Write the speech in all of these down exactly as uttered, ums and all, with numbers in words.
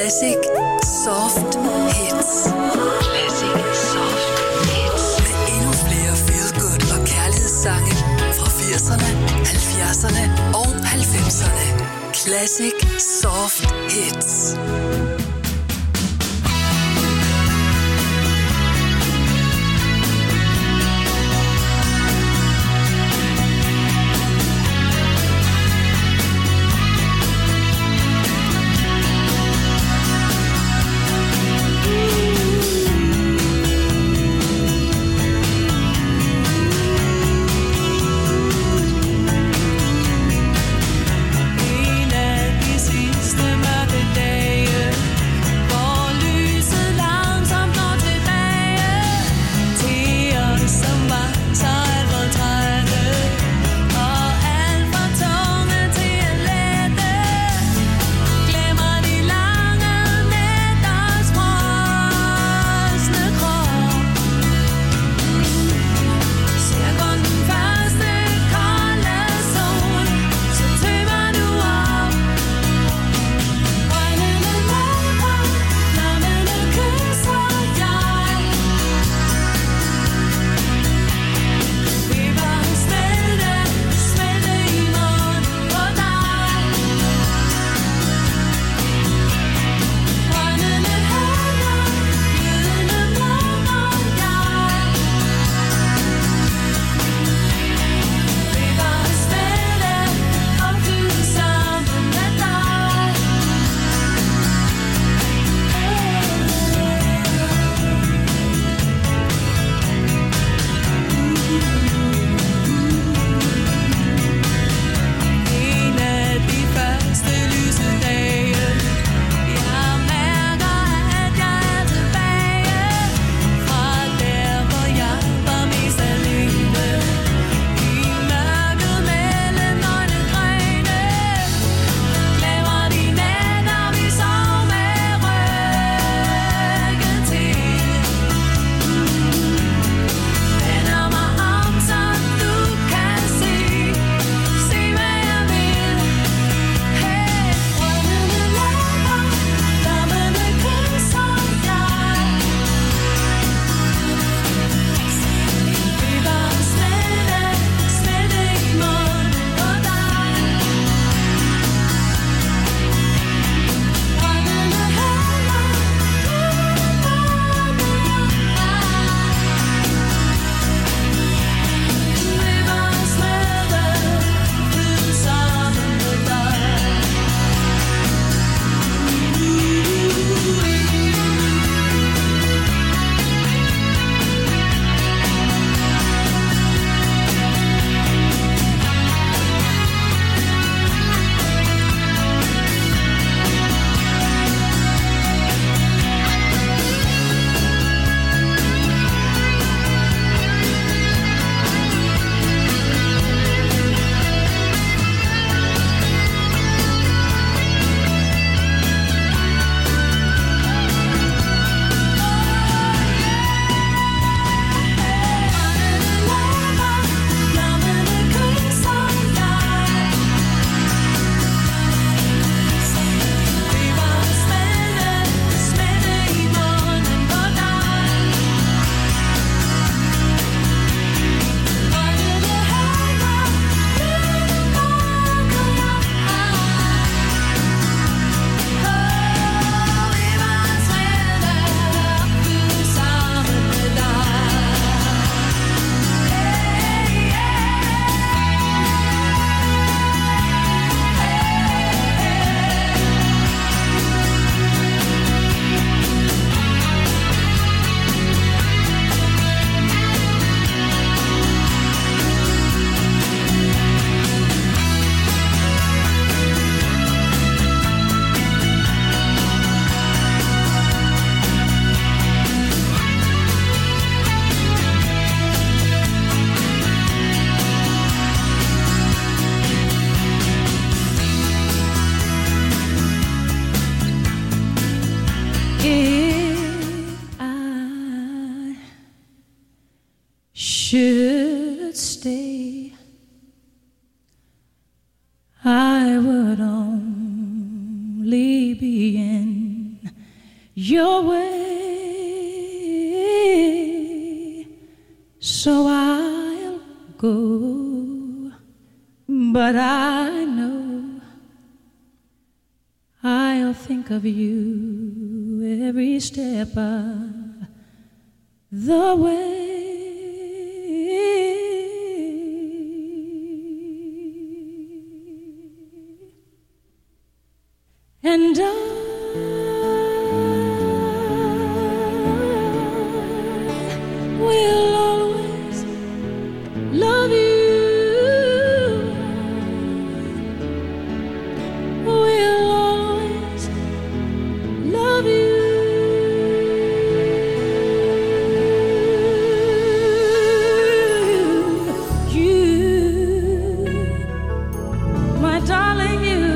Classic Soft Hits. Classic Soft Hits. Med endnu flere feel-good og kærlighedssange fra firserne, halvfjerdserne og halvfemserne. Classic Soft Hits. En af de sidste mørke dage your way. So I'll go, but I know I'll think of you every step of the way. And I will always love you. Will always love you. You, my darling, you.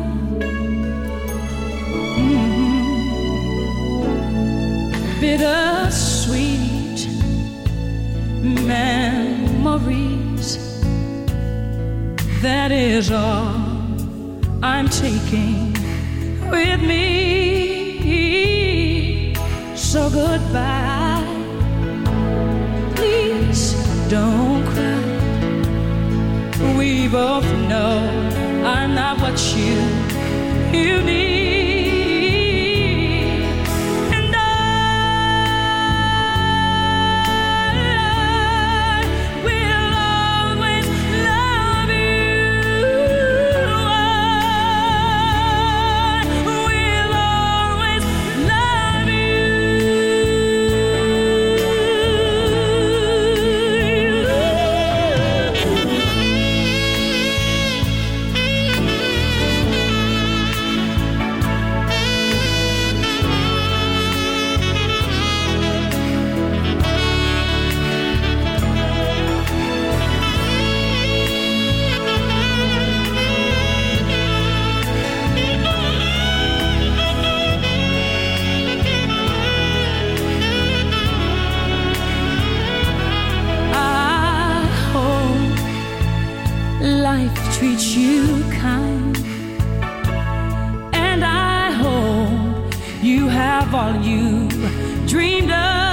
Bittersweet memories, that is all I'm taking with me. So goodbye, please don't cry. We both know I'm not what you, you need. Treat you kind, and I hope you have all you dreamed of,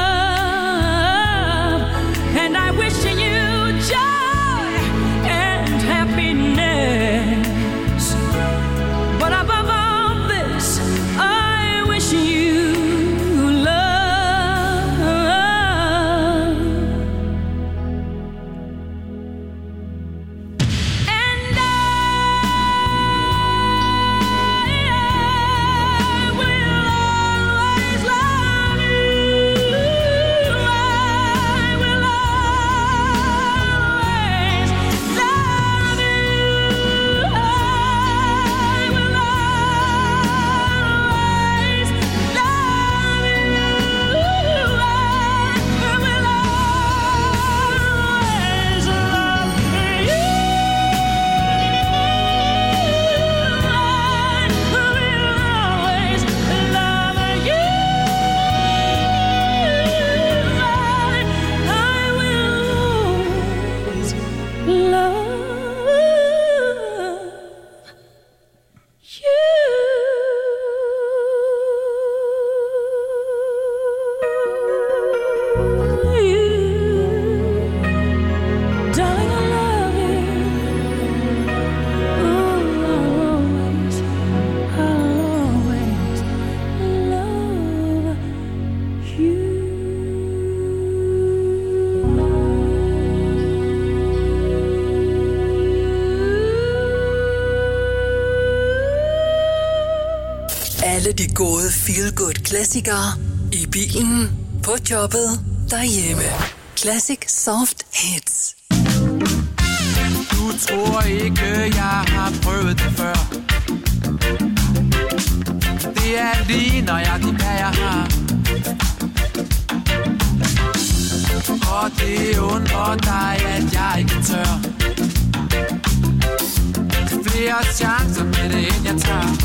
and I wish you joy and happiness, but above all this I wish you love. Alle de gode feel-good-klassikere i bilen, på jobbet, derhjemme. Classic Soft Hits. Du tror ikke, jeg har prøvet det før. Det er lige nøjagtigt, hvad jeg har. Og det undrer dig, at jeg ikke tør. Flere chancer med det, end jeg tager.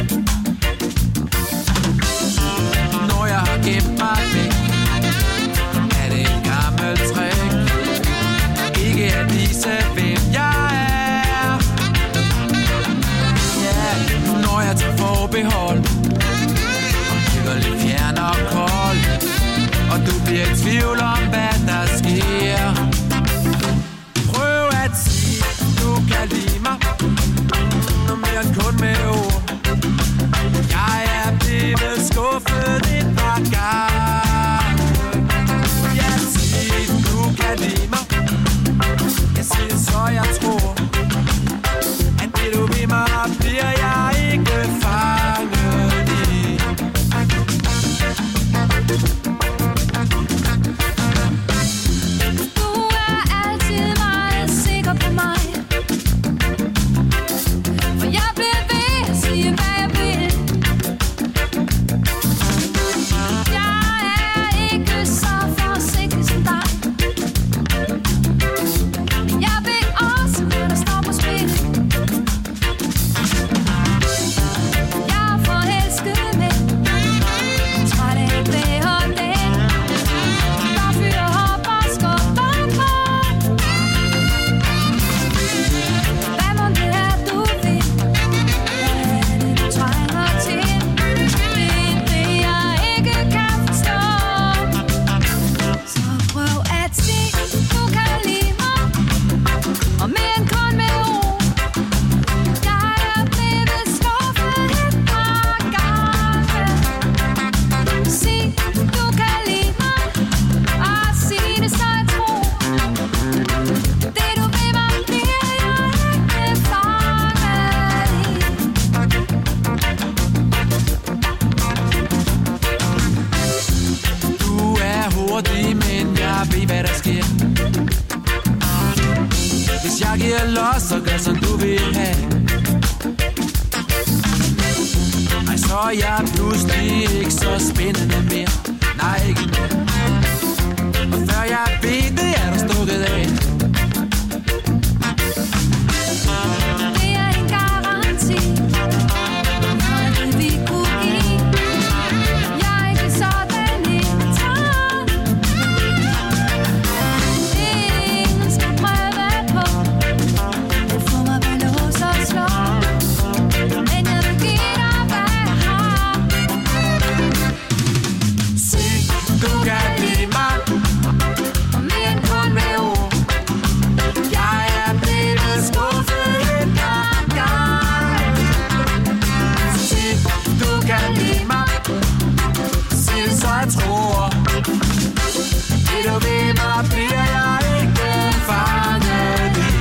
Når jeg har gemt mig væk, er det et gammelt trick. Ikke at vise, hvem jeg er. Ja, yeah, når jeg tager forbehold og kigger lidt fjern. tvivl om, hvad der sker. Prøv at sige, du kan lide mig, noget mere end kun med ord. Jeg er blevet skuffet et par gange. Jeg siger, du kan lide mig. Jeg siger så, jeg tror, at det du vil mig, bliver jeg ikke fanget i. Du er altid meget sikker på mig, for jeg bliver ved at sige, hvad jeg vil. Jeg er ikke så forsigtig som dig, men jeg ved også, hvad der står på spil. Jeg er forelsket med, træt af at være den, der fyrer op og skubber på. Hvad må det er, du vil? Hvad er det, du trænger til? Det er det, jeg ikke kan forstå. Så prøv at sige, du kan lide mig, og mere end kun med ord. Jeg er blevet skuffet et par gange. Sig, du kan lide mig, og sig det, så jeg tror. Det du vil mig, bliver jeg ikke fanget i. Du er hurtig, men jeg ved, hvad der sker. Hvis jeg giver los, så gør som du vil have. Nej, så er jeg pludselig ikke så spændende mere. Nej, ikke mere. Og før jeg ved det, er du stukket af. Det er en garanti for det, vi kunne give. Jeg er ikke sådan en træt. Ingen skal prøve på at få mig bag lås og slå. Men jeg vil give dig, hvad jeg har. Sig, du kan lide mig, Og mere end kun med ord. jeg er blevet skuffet et par gange. Sig, du kan lide mig, sig det, så jeg tror. Det du ved mig, bliver jeg ikke fanget i.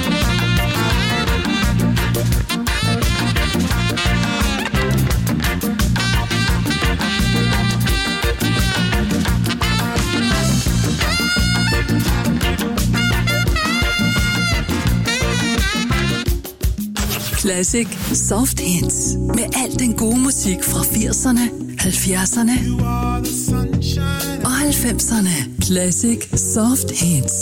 Classic Soft Hits. Med al den gode musik fra firserne, halvfjerdserne og halvfemserne. Classic Soft Hits.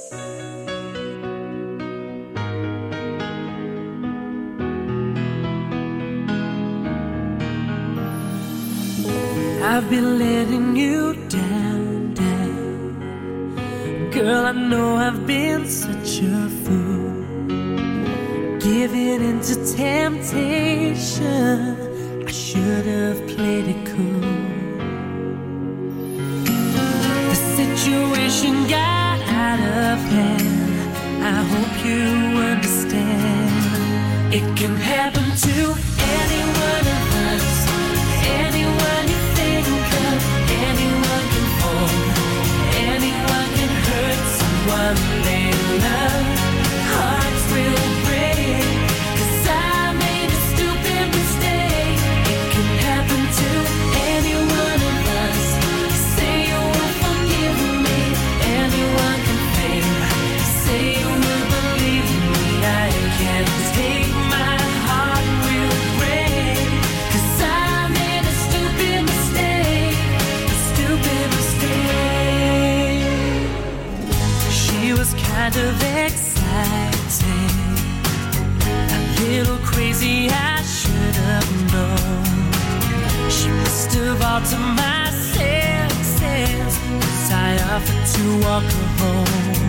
I've been letting you down, down. Girl, I know I've been such a fool, giving into temptation. I should have played it cool. The situation got out of hand. I hope you understand. It can happen to any one of us. Anyone you think of, anyone can fall, anyone can hurt someone they love. Hearts will break, 'cause I made a stupid mistake. It can happen to any one of us. Say you will forgive me, anyone can fail. Say you will believe me, I can't take my heart will break, 'cause I made a stupid mistake, a stupid mistake. She was kind of exciting, a little crazy, I should have known. She must have altered my senses, 'cause I offered to walk her home.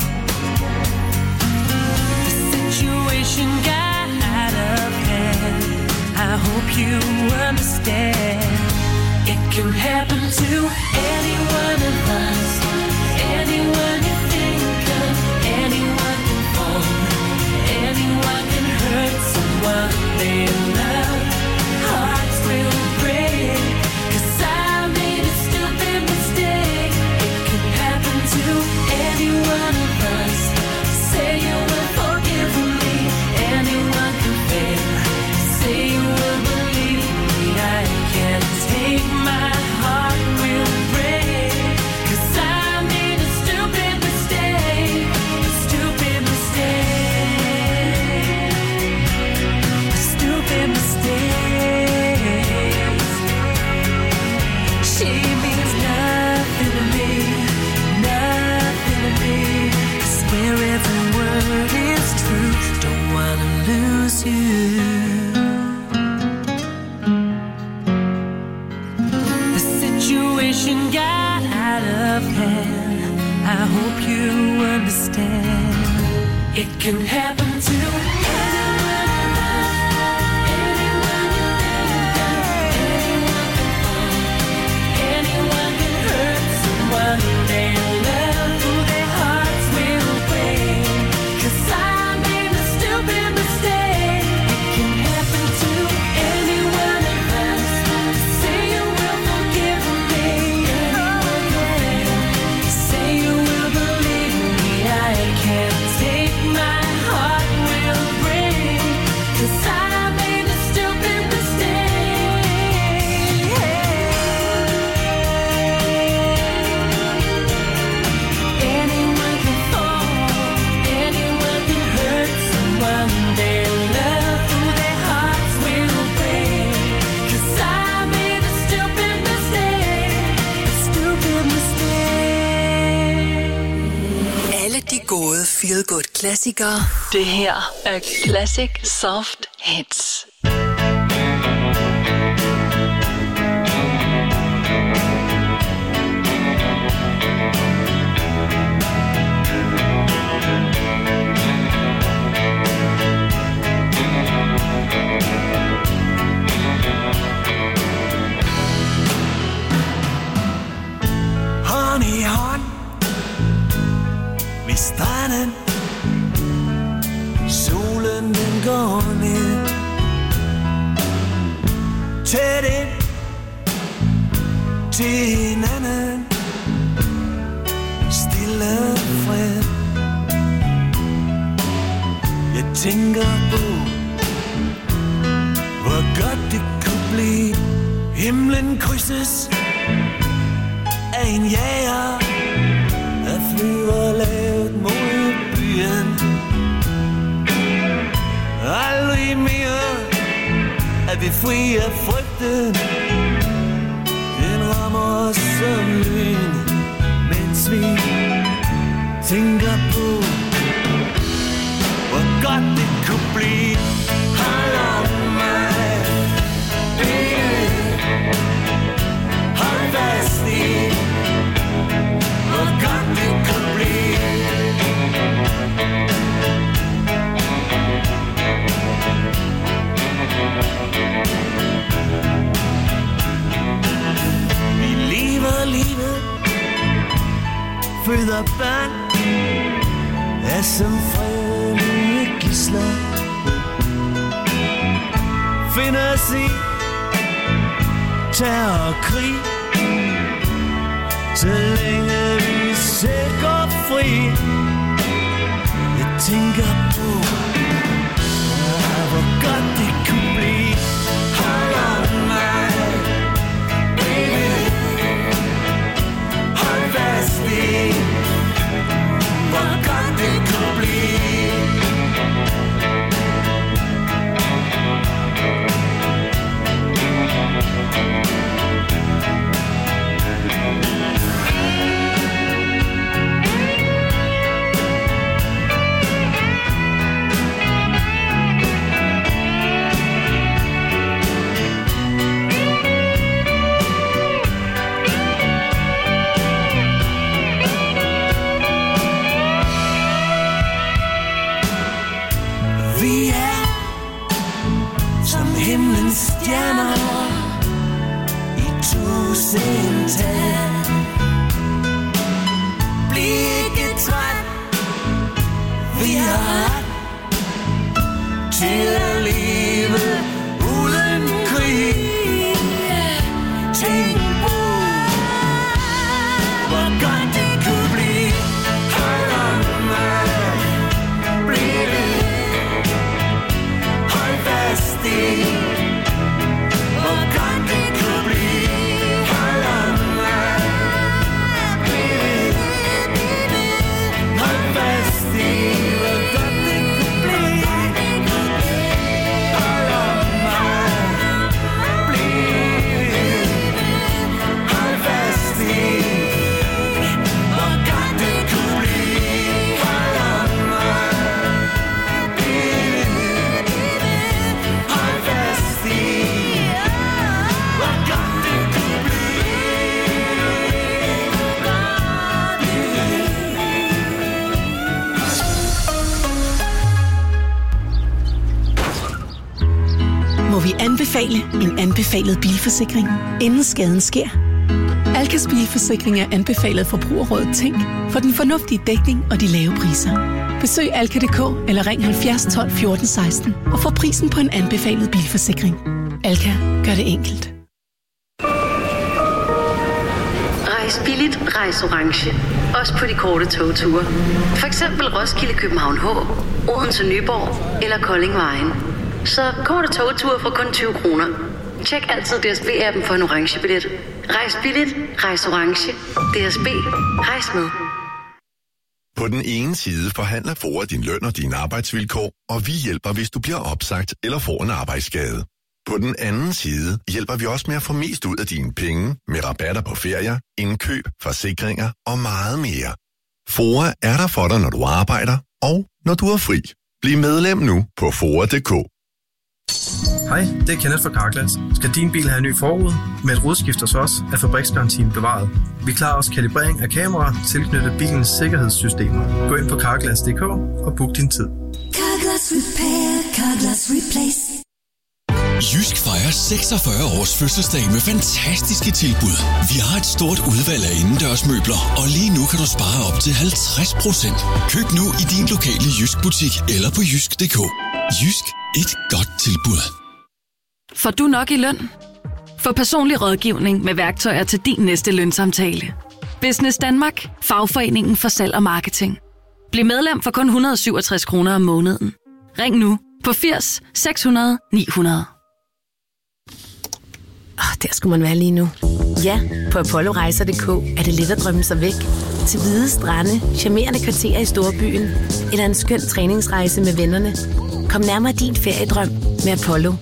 The situation got out of hand. I hope you understand. It can happen to any one of us. Anyone you think of, anyone can fall, anyone can hurt someone they love. Hearts will break, 'cause I made a stupid mistake. It can happen to any one of us. Say you will forgive me, anyone can fail. Say you will believe me, I can't take my heart will break, 'cause I made a stupid mistake, a stupid mistake, a stupid mistake. She means nothing to me, nothing to me. I swear every word is true, don't wanna lose you. The situation got out of hand, I hope you understand. It can happen to anyone of us. Anyone you think of, anyone can fall, anyone can hurt someone they love. Ooh, their hearts will break, 'cause I made a stupid mistake. It can happen to any one of us. Say you will forgive me, anyone can fail. Say you will believe me, I can't take my heart will break, 'cause I made a stupid mistake. Anyone can fall, anyone can hurt someone they love. Ooh, their hearts will break, 'cause I made a stupid mistake, a stupid mistake. Alle de gode feel-good klassikere. Det her er Classic Soft Hits. Hånd i hånd ved stranden, solen den går ned. Tæt ind til hinanden, stille fred. Jeg tænker på, hvor godt det kunne blive. Himlen krydses af en jager, der flyver lavt mod byen. Aldrig mere er vi fri af frygten. Den rammer os som lyn, mens vi tænker på, hvor godt det kunne blive. Hold om mig, baby, hold fast i, hvor godt det kunne blive. Vi lever livet, føder børn, er som fredelige gidsler. Finder os i terror og krig, så længe vi selv går fri. Jeg tænker på, hvor godt det kunne blive. Hold om mig, baby, hold fast i, hvor godt det kunne blive. tusind tag. Bliv ikke træt, vi har ret til at leve uden krig. Tænk på, hvor godt det kunne blive. Hold om mig, bliv ved, hold fast i, hvor godt det kunne blive. Hold om mig, bliv ved, hold fast i, hvor godt det kunne blive. Hold om mig, bliv ved, hold fast i, hvor godt det kunne blive. Hold om mig, bliv ved, hold fast i, hvor godt det kunne Må vi anbefale en anbefalet bilforsikring, inden skaden sker? Alkas bilforsikring er anbefalet Forbrugerrådet Tænk for den fornuftige dækning og de lave priser. Besøg alka punktum d k eller ring halvfjerds tolv fjorten seksten og få prisen på en anbefalet bilforsikring. Alka gør det enkelt. Rejs billigt, rejs orange. Også på de korte togture. For eksempel Roskilde, København H, Odense, Nyborg eller Kolding Vejen. Så korte togture for kun tyve kroner. Tjek altid D S B-appen for en orange billet. Rejs billigt, rejs orange. D S B, rejs med. På den ene side forhandler F O A din løn og dine arbejdsvilkår, og vi hjælper, hvis du bliver opsagt eller får en arbejdsskade. På den anden side hjælper vi også med at få mest ud af dine penge med rabatter på ferier, indkøb, forsikringer og meget mere. F O A er der for dig, når du arbejder og når du er fri. Bliv medlem nu på foa punktum d k. Hej, det er Kenneth fra Carglass. Skal din bil have en ny forrude? Med et rodskift hos os er fabriksgarantien bevaret. Vi klarer også kalibrering af kameraer tilknyttet bilens sikkerhedssystemer. Gå ind på carglass punktum d k og book din tid. Carglass Repair, Carglass Replace. Jysk fejrer seksogfyrre års fødselsdag med fantastiske tilbud. Vi har et stort udvalg af indendørsmøbler, og lige nu kan du spare op til halvtreds procent. Køb nu i din lokale Jysk butik eller på jysk punktum d k. Jysk, et godt tilbud. Får du nok i løn? Få personlig rådgivning med værktøjer til din næste lønsamtale. Business Danmark, fagforeningen for salg og marketing. Bliv medlem for kun et hundrede og syvogtres kroner om måneden. Ring nu på firs seks hundrede ni hundrede. Oh, der skulle man være lige nu. Ja, på apollo rejser punktum d k er det let at drømme sig væk. Til hvide strande, charmerende kvarterer i storbyen eller en skøn træningsrejse med vennerne. Kom nærmere din feriedrøm med Apollo.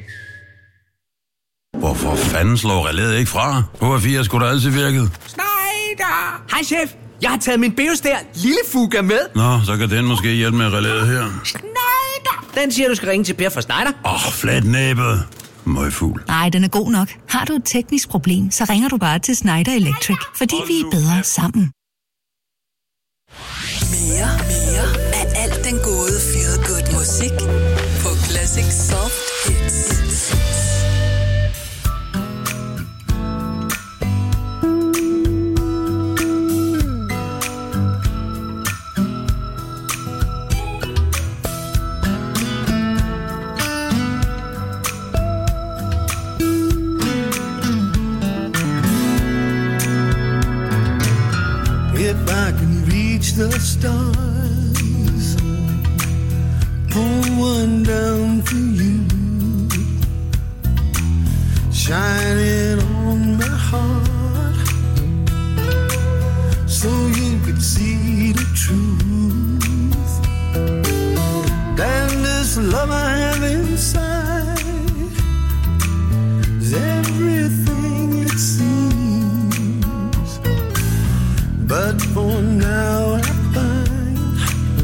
Hvorfor fanden slår relæet ikke fra? H F fire skulle da altid virket. Schneider! Hej chef, jeg har taget min Beostær lille Fuga med. Nå, så kan den måske hjælpe med relæet her. Schneider! Den siger, du skal ringe til Per fra Schneider. Åh, oh, flat næbet. Møgfugl. Nej, den er god nok. Har du et teknisk problem, så ringer du bare til Schneider Electric, fordi vi er bedre sammen. Mere, mere af alt den gode feel good musik på Classic Soft Hits. If I can reach the stars, pull one down for you, shining on my heart, so you could see the truth. And this love I have inside is everything it seems, but for now I find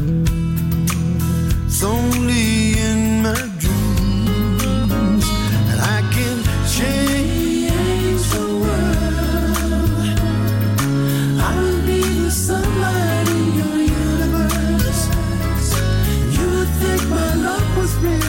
it's only in my dreams that I can change the world. I'll be the sunlight in your universe. You would think my love was real.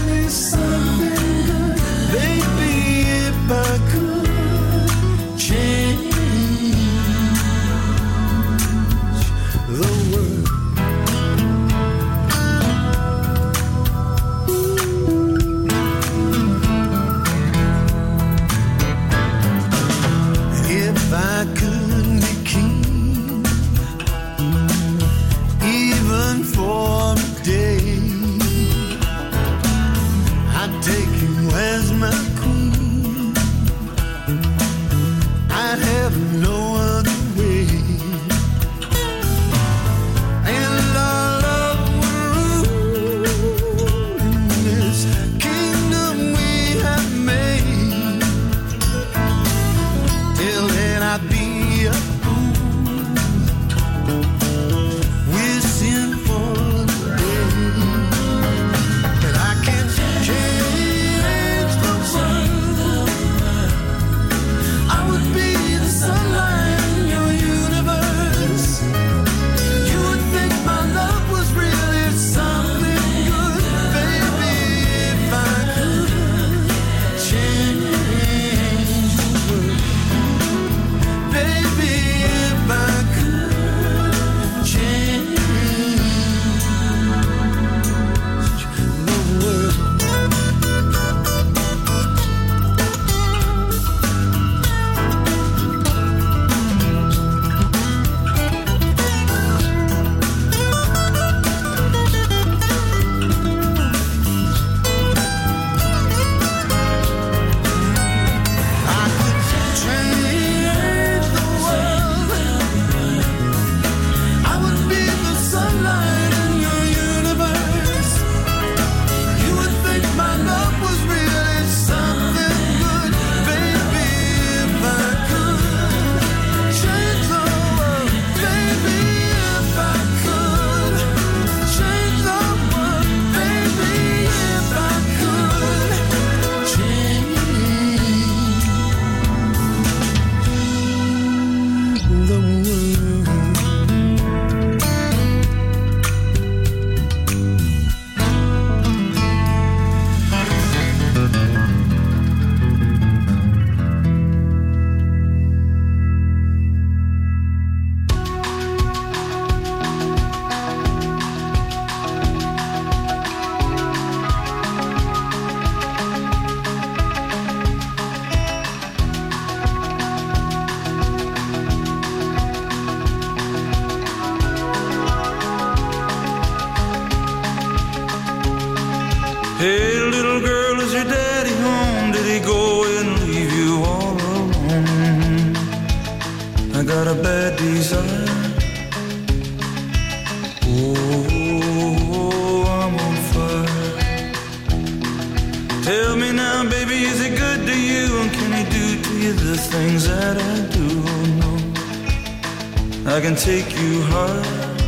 desire. Oh, I'm on fire. Tell me now, baby, is it good to you? And can he do to you the things that I do? No, I can take you high.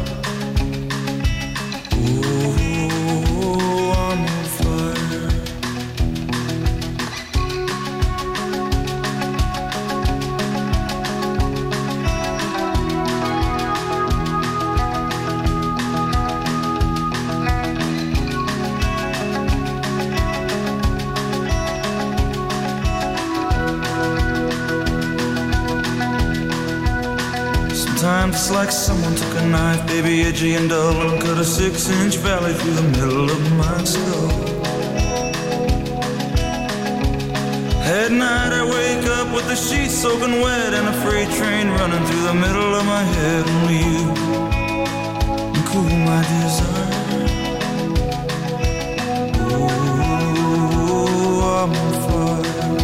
It's like someone took a knife, baby, edgy and dull, and cut a six-inch valley through the middle of my skull. At night I wake up with the sheets soaking wet and a freight train running through the middle of my head. Only you can cool my desire. Oh, I'm on fire.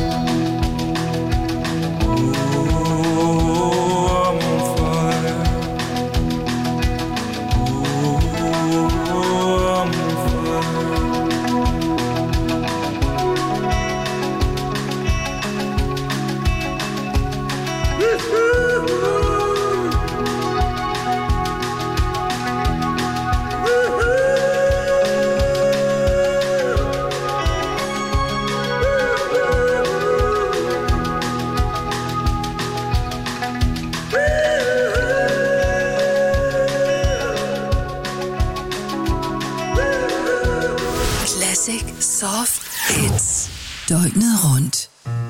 Soft hits. Døgnet rundt.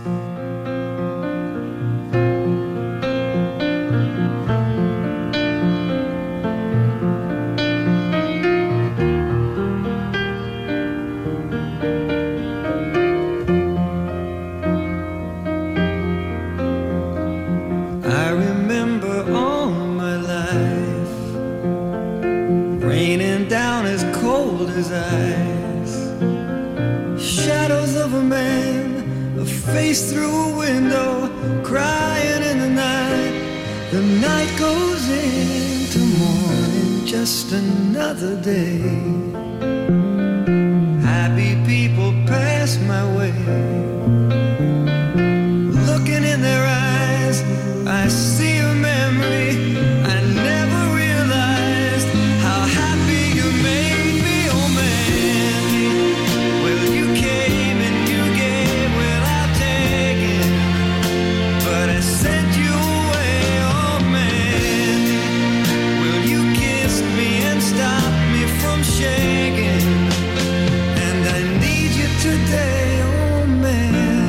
I remember all my life raining down as cold as ice. Shadows of a man, a face through a window, crying in the night. The night goes into morning, just another day. Happy people pass my way. Looking in their eyes, I see a memory. I never realized how happy you made me, oh man. Well, you came and you gave without taking, but I sent you away, oh man. Well, you kissed me and stopped me from shaking, and I need you today, oh man.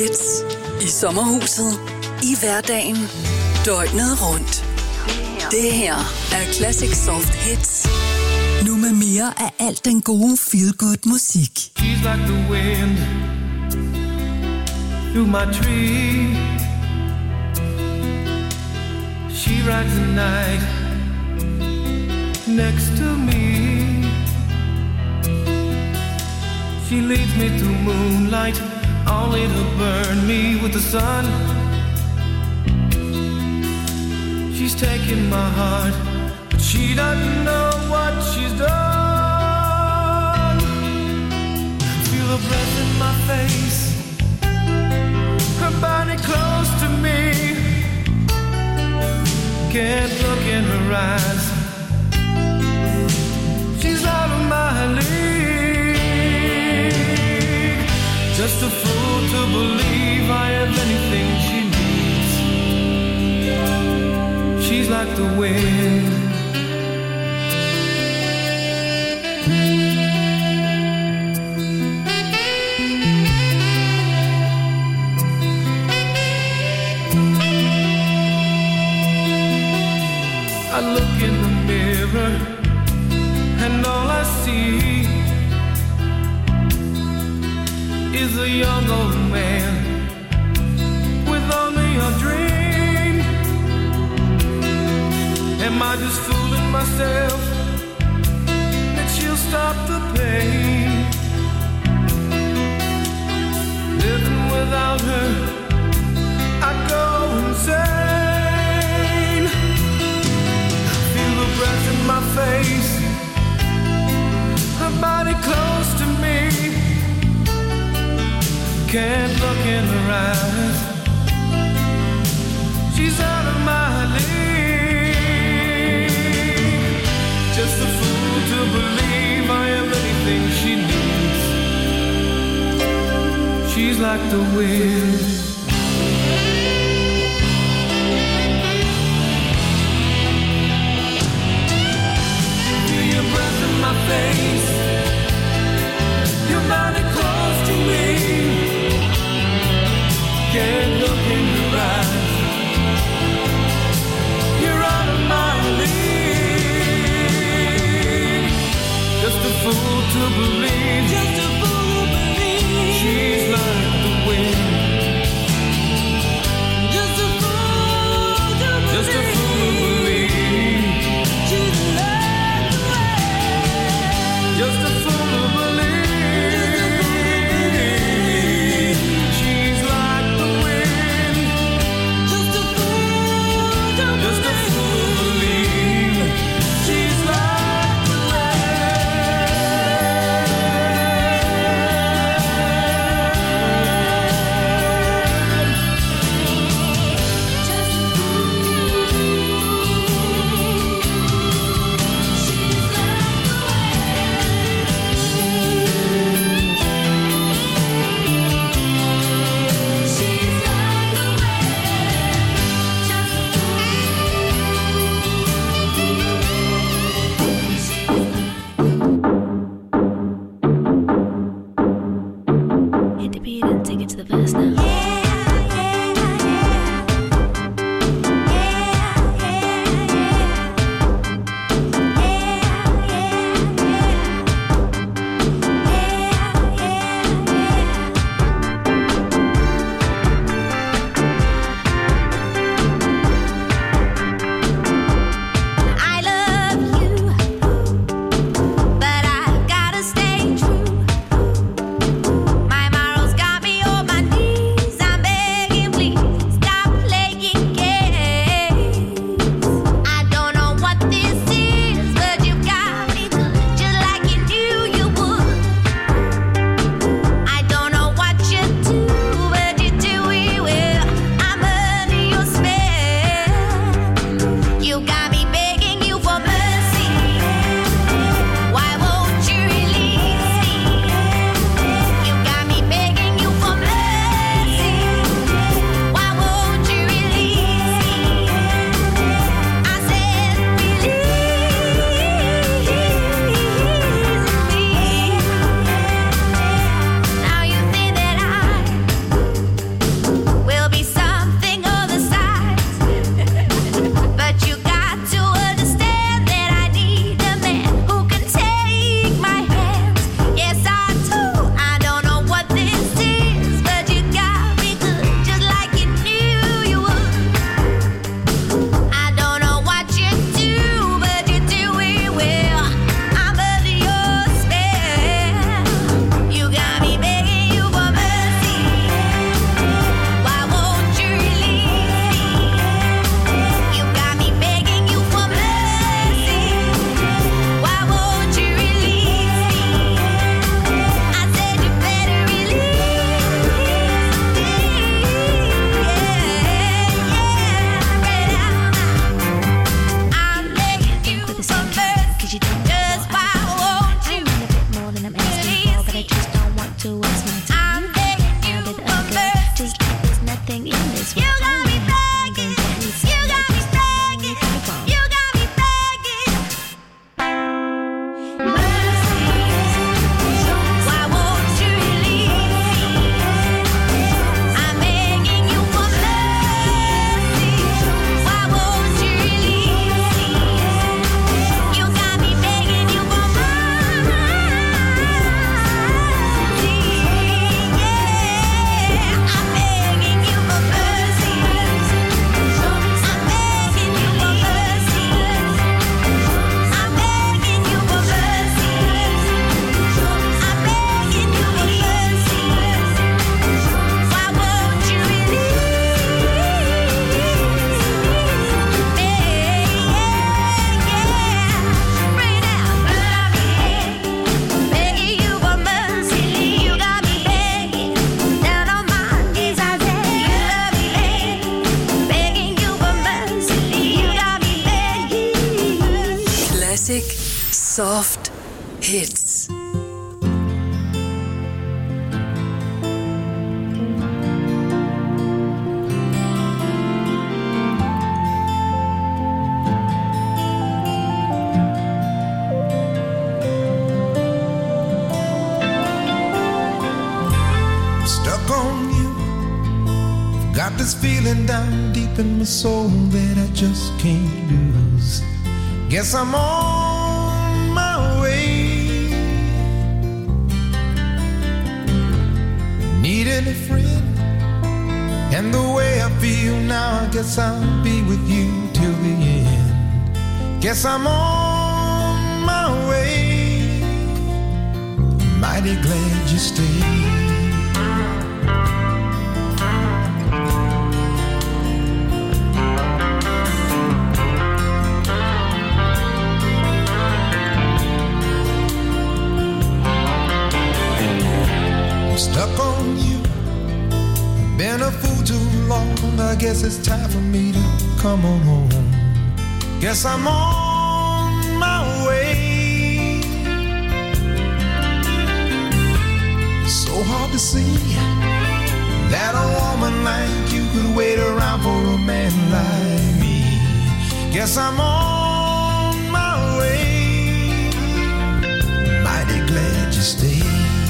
hits i sommerhuset, i hverdagen, døgnet rundt. Det her er Classic Soft Hits. Nu med mere af alt den gode feel-good musik. She's like the wind through my tree. She rides the night next to me. She leads me through moonlight, only to burn me with the sun. She's taking my heart, but she doesn't know what she's done. Feel her breath in my face, her body close to me. Can't look in her eyes, she's out of my league. Just a fool to believe I have anything she needs. She's like the wind. I look in the mirror and all I see is a young old man with only a dream. Am I just fooling myself that she'll stop the pain? Living without her, I go insane. Feel the breath in my face, her body close to me. Can't look in her eyes, she's out of my league. Just a fool to believe I am anything she needs. She's like the wind. Feel your breath in my face, your body close to me. Can't look in your eyes, you're out of my league. Just a fool to believe, just a fool to believe she's like the wind. Just a fool to believe, just a fool to believe she's like the wind. Just a fool to believe she's like the wind. Just a fool to believe, just a fool to believe she's like the wind. Soft Hits. Stuck on you. Got this feeling down deep in my soul that I just can't lose. Guess I'm on my way. Needing a friend, and the way I feel now, I guess I'll be with you till the end. Guess I'm on my way. Mighty glad you stayed. Stuck on you, been a fool too long. I guess it's time for me to come on home. Guess I'm on my way. So hard to see that a woman like you could wait around for a man like me. Guess I'm on my way. Mighty glad you stayed.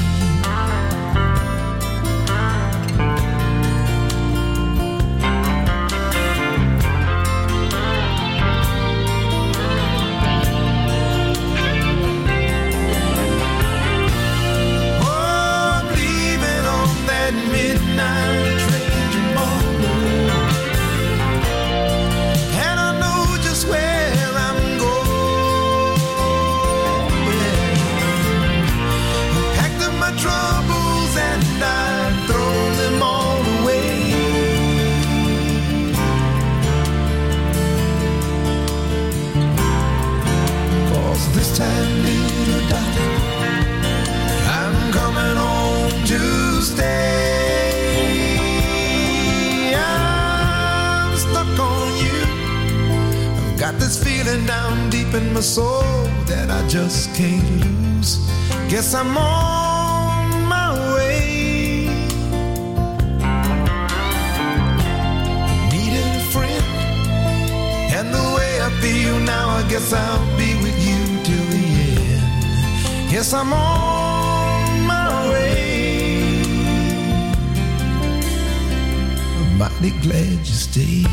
Midnight train tomorrow, and I know just where I'm going. I packed up my troubles and I throw them all away. Cause this time, little darling, I'm coming home to stay. Got this feeling down deep in my soul that I just can't lose. Guess I'm on my way. Needing a friend, and the way I feel now, I guess I'll be with you till the end. Guess I'm on my way. I'm mighty glad you stayed.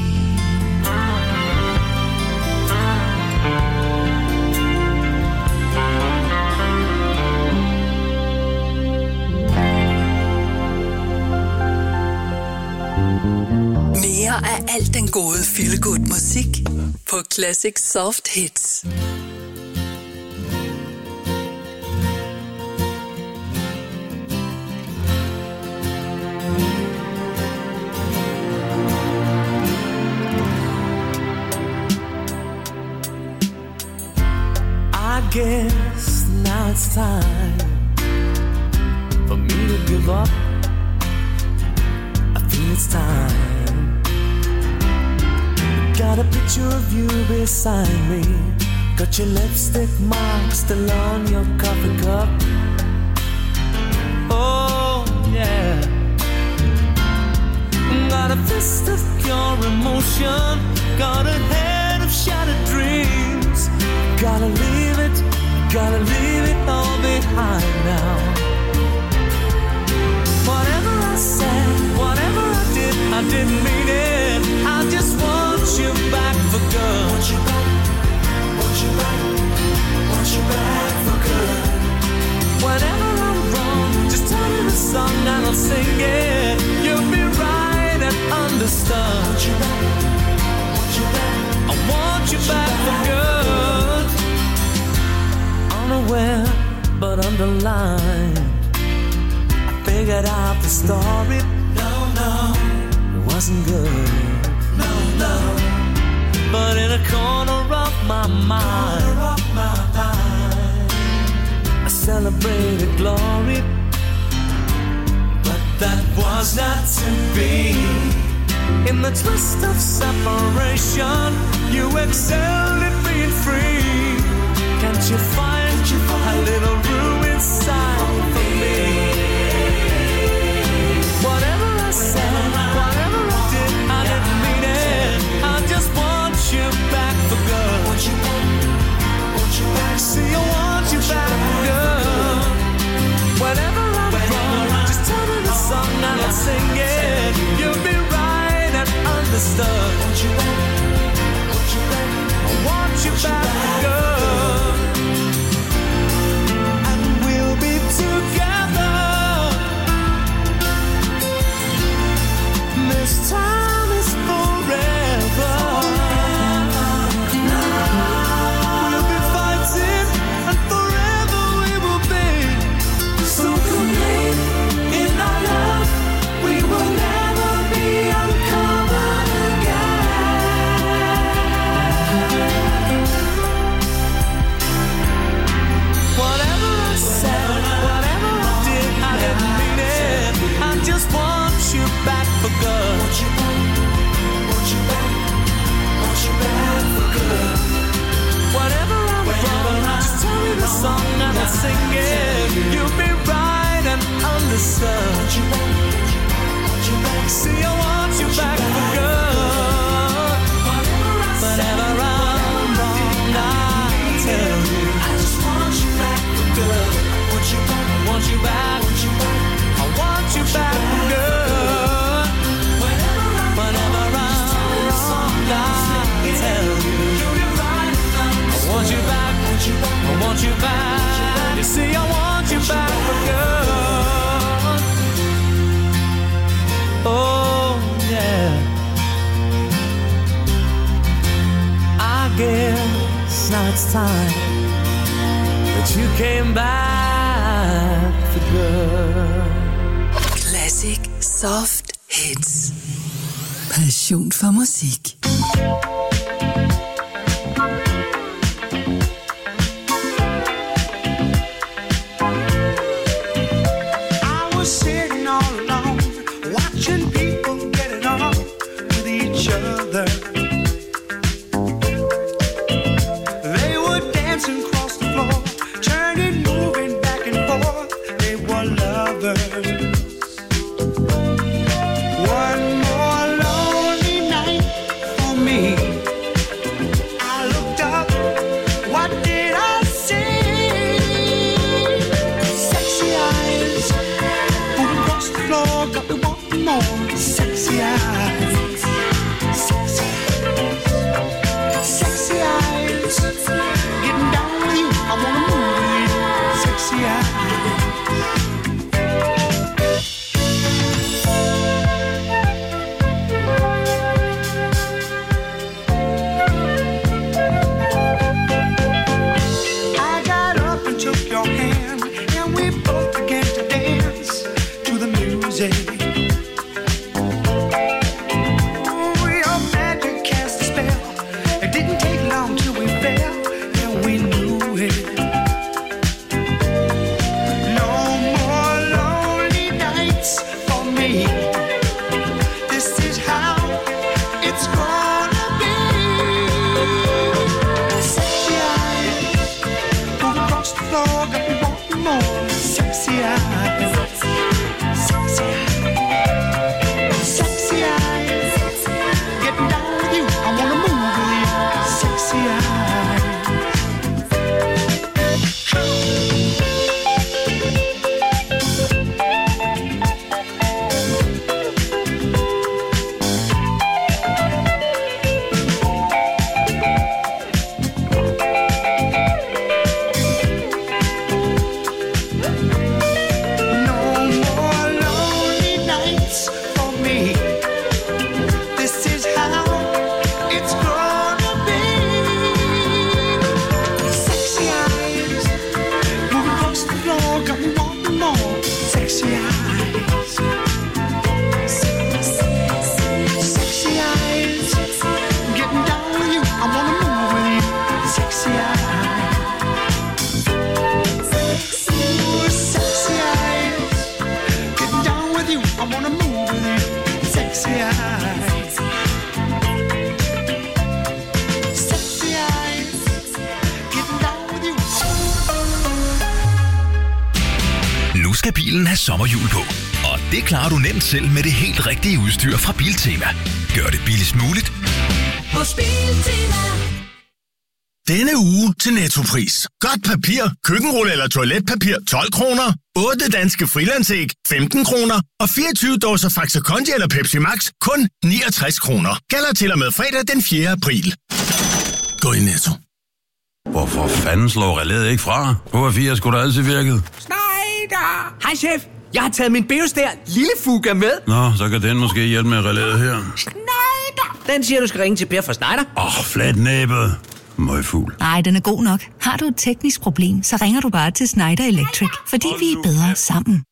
Mere af alt den gode feel-good musik på Classic Soft Hits. I guess now it's time for me to give up. I feel it's time. Got a picture of you beside me. Got your lipstick mark still on your coffee cup. Oh yeah. Got a fist of pure emotion. Got a head of shattered dreams. Gotta leave it, gotta leave it all behind now. Whatever I said, whatever I did, I didn't mean it. I just want you back for good. Want you back, want you back, want you back for good. Whenever I'm wrong, just tell me the song and I'll sing it. You'll be right and understood. Want you back, want you back, I want you back for good. Unaware but underlined, I figured out the story. No, no, it wasn't good. No, no, but in a corner of my mind, corner of my mind, I celebrated glory. But that was not to be. In the twist of separation, you excelled at being free. Can't you find a little room inside for me. Whatever I said, whatever I did, I didn't mean it. I just want you back for good. Want you back, want you back. See, I want you back for good. Whenever I'm wrong, just tell me the song and I'll sing it. You'll be right and understood. Want you back, want you back. I want you back for good. And we'll be together. This time is forever. We'll be fighting and forever we will be. So complete in our love, we will never be uncovered again. Whatever I said, whatever I did, I didn't mean it. I just want you back for good. Want you back, want you back, want you back for good. Whatever I'm wrong, just tell me the song and I'll sing it. You'll be right and understood. Want you back, want you back. See, I want you back for good. Whatever I'm wrong, I'll tell you. I just want you back for good. Want you back, want you back, want you back. I want you back for good. Whenever I'm wrong, I'll tell you. I want you back, I want you back. You see, I want you back for good. Oh, yeah. I guess now it's time that you came back for good. Classic Soft Hits. Passion for musik. I was sitting all alone, watching people get it on with each other. They were dancing across the floor, turning, moving back and forth. They were lovers. One more lonely night for me. I looked up, what did I see? Sexy eyes, moving across the floor, got me wanting more. Sexy eyes, sexy. skal bilen have sommerhjul på. Og det klarer du nemt selv med det helt rigtige udstyr fra Biltema. Gør det billigst muligt Hos Biltema. Denne uge til Nettopris. Godt papir, køkkenrulle eller toiletpapir tolv kroner. otte danske frilandsæg femten kroner. Og fireogtyve dåser Faxe Kondi eller Pepsi Max kun niogtres kroner. Gælder til og med fredag den fjerde april. Gå i Netto. Hvorfor fanden slår relæet ikke fra? H fire skulle da altid virket. Schneider! Hej chef, jeg har taget min Beostær lille Fuga med. Nå, så kan den måske hjælpe med relæet her. Schneider! Den siger, du skal ringe til Per fra Schneider. Åh, oh, flatnæbet. Møgfugl. Nej, den er god nok. Har du et teknisk problem, så ringer du bare til Schneider Electric, fordi vi er bedre sammen.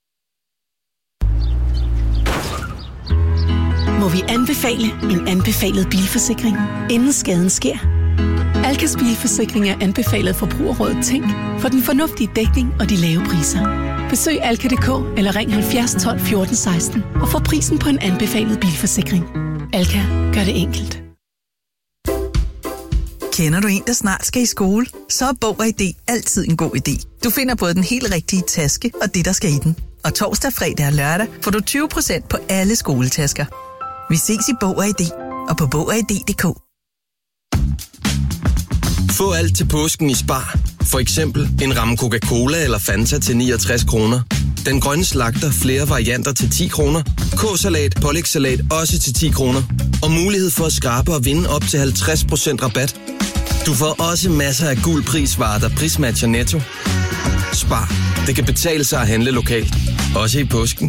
Må vi anbefale en anbefalet bilforsikring, inden skaden sker? Alkas bilforsikring er anbefalet Forbrugerrådet Tænk for den fornuftige dækning og de lave priser. Besøg alka punktum d k eller ring halvfjerds tolv fjorten seksten og få prisen på en anbefalet bilforsikring. Alka gør det enkelt. Kender du en, der snart skal i skole? Så er Bog og I D altid en god idé. Du finder både den helt rigtige taske og det, der skal i den. Og torsdag, fredag og lørdag får du tyve procent på alle skoletasker. Vi ses i Bog og I D og på bog og i d punktum d k. Få alt til påsken i Spar. For eksempel en ramme Coca-Cola eller Fanta til niogtres kroner. Den grønne slagter flere varianter til ti kroner. K-salat, pålægssalat også til ti kroner. Og mulighed for at skrabe og vinde op til halvtreds procent rabat. Du får også masser af guld prisvarer, der prismatcher Netto. Spar. Det kan betale sig at handle lokalt. Også i påsken.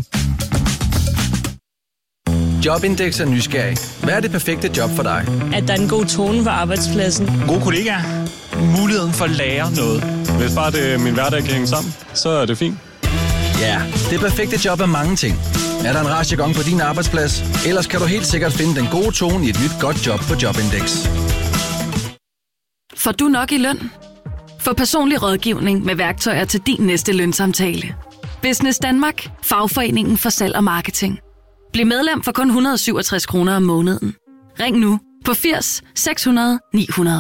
Jobindex er nysgerrig. Hvad er det perfekte job for dig? At der er en god tone på arbejdspladsen. Gode kollegaer. Muligheden for at lære noget. Hvis bare det, min hverdag kan hænge sammen, så er det fint. Ja, det perfekte job er mange ting. Er der en rastjagong på din arbejdsplads? Ellers kan du helt sikkert finde den gode tone i et nyt godt job på Jobindex. Får du nok i løn? Få personlig rådgivning med værktøjer til din næste lønsamtale. Business Danmark, fagforeningen for salg og marketing. Bliv medlem for kun et hundrede og syvogtres kroner om måneden. Ring nu på firs seks hundrede ni hundrede.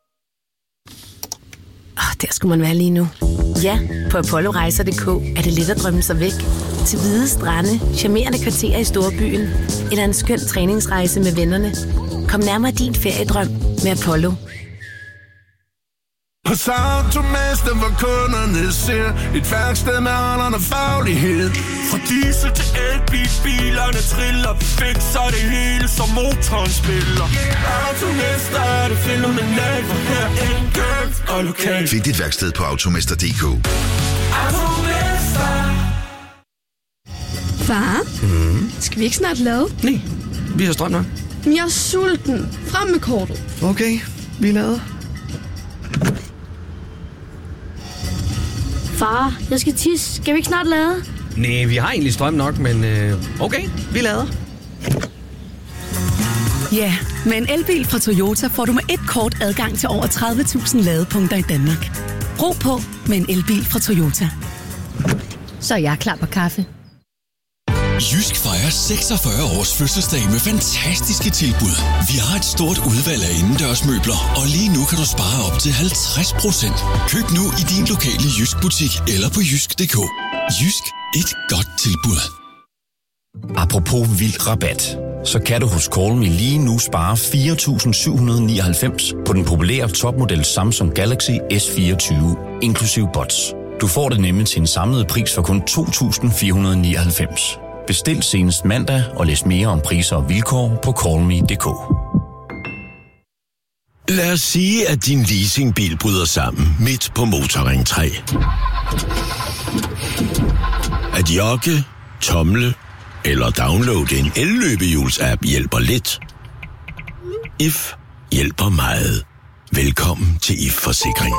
Oh, der skulle man være lige nu. Ja, på apollorejser punktum d k er det let at drømme sig væk. Til hvide strande, charmerende kvarterer i storbyen, eller en skøn træningsrejse med vennerne. Kom nærmere din feriedrøm med Apollo. Hos Automester, hvor kunderne ser et værksted med holderne faglighed. Fra diesel til elbil, bilerne triller. Vi fikser det hele, som motoren spiller. Automester er det fænomenalt, for her enkelt og lokalt. Find dit værksted på automester punktum d k. Automester. Far, Mm. skal vi ikke snart lade? Nej, vi har strøm nok. Men jeg er sulten. Frem med kortet. Okay, vi lader. Far, jeg skal tisse. Skal vi ikke snart lade? Nej, vi har egentlig strøm nok, men øh, okay, vi lader. Ja, med en elbil fra Toyota får du med et kort adgang til over tredive tusind ladepunkter i Danmark. Ro på med en elbil fra Toyota. Så er jeg klar på kaffe. Jysk fejrer seksogfyrre års fødselsdag med fantastiske tilbud. Vi har et stort udvalg af indendørsmøbler, og lige nu kan du spare op til halvtreds procent. Køb nu i din lokale Jysk butik eller på jysk punktum d k. Jysk, et godt tilbud. Apropos vild rabat, så kan du hos Call Me lige nu spare fire tusind syv hundrede nioghalvfems på den populære topmodel Samsung Galaxy S fireogtyve, inklusiv bots. Du får det nemlig til en samlet pris for kun to tusind fire hundrede nioghalvfems. Bestil senest mandag og læs mere om priser og vilkår på call me punktum d k. Lad os sige, at din leasingbil bryder sammen midt på Motorring tre. At jogge, tomle eller downloade en elløbehjuls-app hjælper lidt. I F hjælper meget. Velkommen til I F Forsikring.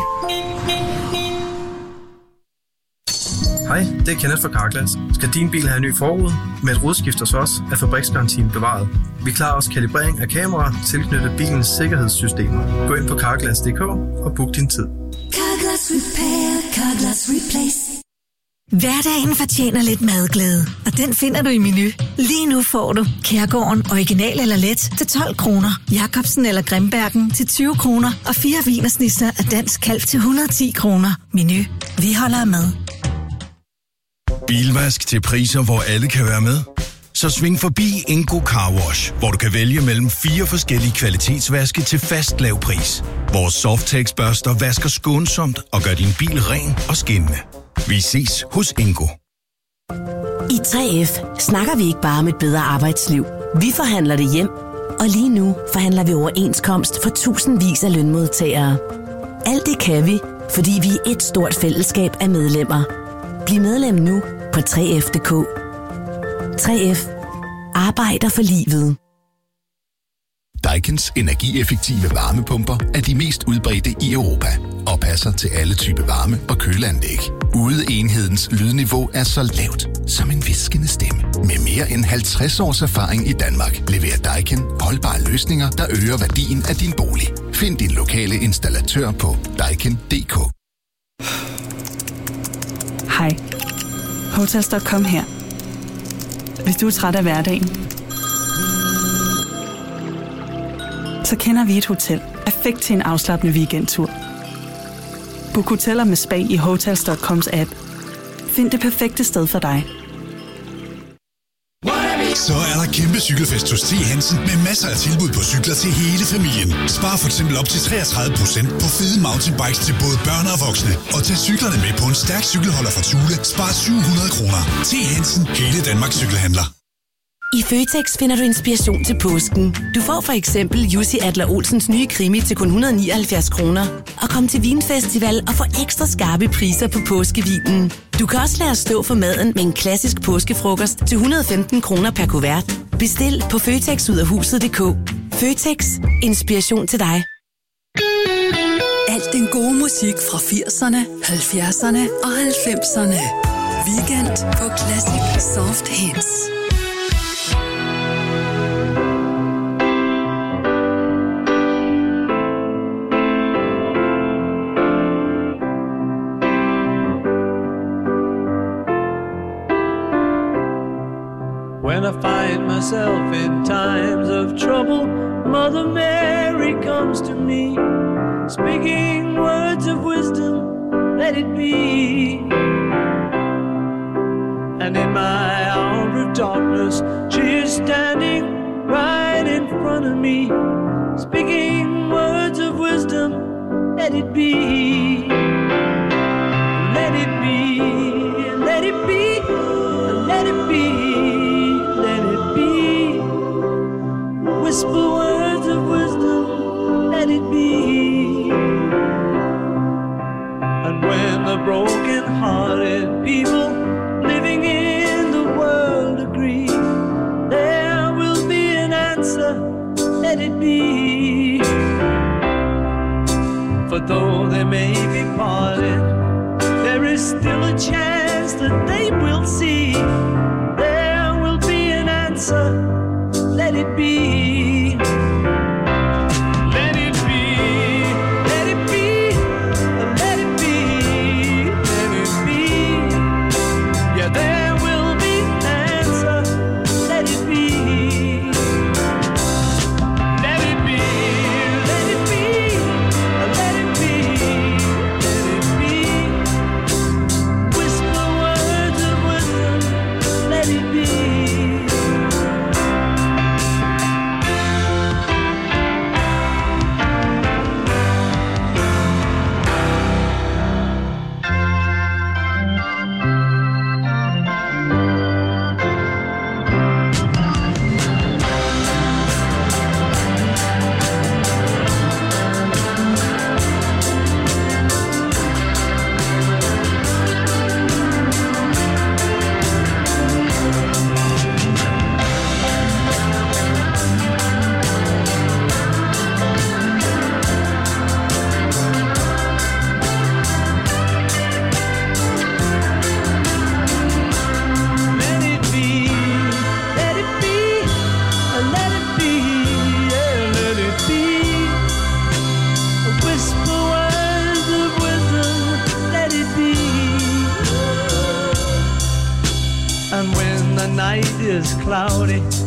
Hej, det er Kenneth fra Carglass. Skal din bil have en ny forrude? Med et rodskift hos os er fabriksgarantien bevaret. Vi klarer også kalibrering af kameraer tilknyttet bilens sikkerhedssystemer. Gå ind på carglass punktum d k og book din tid. Carglass Repair, Carglass Replace. Hverdagen fortjener lidt madglæde, og den finder du i Menu. Lige nu får du Kærgården original eller let til tolv kroner, Jacobsen eller Grimbergen til tyve kroner og fire wienersnitzer af dansk kalv til et hundrede og ti kroner. Menu. Vi holder med. Bilvask til priser, hvor alle kan være med? Så sving forbi Ingo Car Wash, hvor du kan vælge mellem fire forskellige kvalitetsvaske til fast lav pris. Vores Softex-børster vasker skånsomt og gør din bil ren og skinnende. Vi ses hos Ingo. I tre F snakker vi ikke bare om et bedre arbejdsliv. Vi forhandler det hjem, og lige nu forhandler vi overenskomst for tusindvis af lønmodtagere. Alt det kan vi, fordi vi er et stort fællesskab af medlemmer. Bliv medlem nu på tre F punktum d k. tre F arbejder for livet. Daikin's energieffektive varmepumper er de mest udbredte i Europa og passer til alle typer varme- og køleanlæg. Udeenhedens lydniveau er så lavt som en viskende stemme. Med mere end halvtreds års erfaring i Danmark leverer Daikin holdbare løsninger, der øger værdien af din bolig. Find din lokale installatør på daikin punktum d k. Hej. Hotels punktum com her. Hvis du er træt af hverdagen, så kender vi et hotel perfekt til en afslappende weekendtur. Book hoteller med spa i Hotels punktum coms app. Find det perfekte sted for dig. Så er der kæmpe cykelfest hos T. Hansen med masser af tilbud på cykler til hele familien. Spar for eksempel op til treogtredive procent på fede mountainbikes til både børn og voksne. Og tag cyklerne med på en stærk cykelholder fra Thule. Spar syv hundrede kroner. T. Hansen, hele Danmarks cykelhandler. I Føtex finder du inspiration til påsken. Du får for eksempel Jussi Adler Olsens nye krimi til kun et hundrede og nioghalvfjerds kroner. Og kom til Vinfestival og få ekstra skarpe priser på påskevinen. Du kan også lade os stå for maden med en klassisk påskefrokost til et hundrede og femten kroner per kuvert. Bestil på føtex ud af huset punktum d k. Føtex. Inspiration til dig. Alt den gode musik fra firserne, halvfjerdserne og halvfemserne. Weekend på Classic Soft Hits. When I find myself in times of trouble, Mother Mary comes to me, speaking words of wisdom, let it be. And in my hour of darkness, she is standing right in front of me, speaking words of wisdom, let it be. Let it be, let it be, let it be. Whisper words of wisdom, let it be. And when the broken-hearted people living in the world agree, there will be an answer, let it be. For though they may be parted, there is still a chance that they will see. There will be an answer, let it be. Cloudy